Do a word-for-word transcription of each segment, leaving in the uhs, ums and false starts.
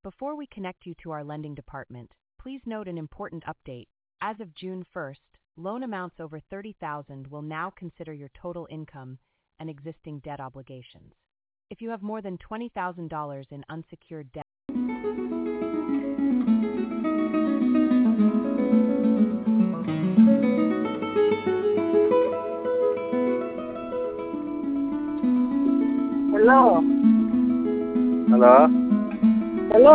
Before we connect you to our lending department, please note an important update. As of June first, loan amounts over thirty thousand dollars will now consider your total income and existing debt obligations. If you have more than twenty thousand dollars in unsecured debt, Hello. Hello. Hello.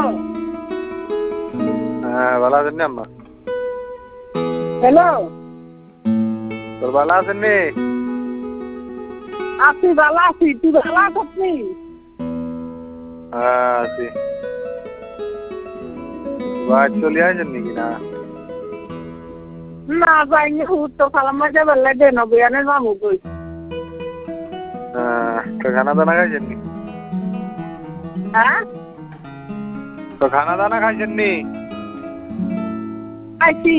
Ah, bala sini amma. Hello. Tur bala sini. Api bala si, tu bala kopi. Ah, si. Buat kuliah jenis gina. Na banyak hutan kalau macam bala deh, no biarnya kamu boy. Ah, ke खाना दाना खाई जन्नी. Hah? तो खाना दाना खाई जन्नी. Aci.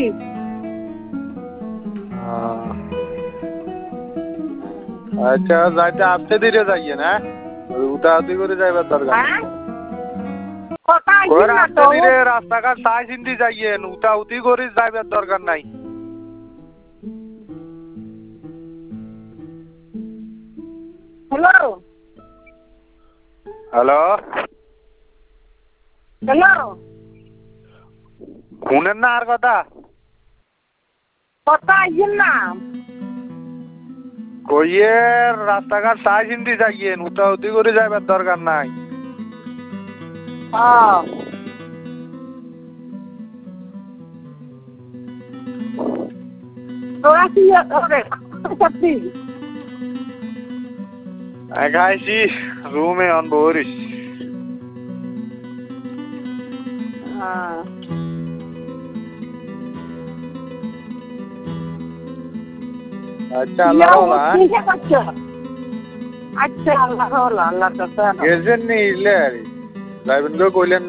हाँ. अच्छा जाते आपसे धीरे जाइए ना. उठा उठी करे जाए बता रहा. Hah? Kota और ini आपसे atau? धीरे रास्ता का साइज हिंदी जाइए. उठा उठी करे जाए बता रहा नहीं. Hello. Hello. Hello. শুনেন না আর কথা Kota ini. কইয়ে রাস্তাঘাট সাইজ হিন্দি যাইয়ে উঠা উঠি করে যাইবার দরকার নাই Oh. Orang sih ya orang. Tapi. একাইছি রুমে অন বরিস Ah. আচ্ছা আল্লাহ ওলা Iya baca. Acha Allah Allah Allah kata. গেছেন নি ইলে যাইবেন গো কইলেন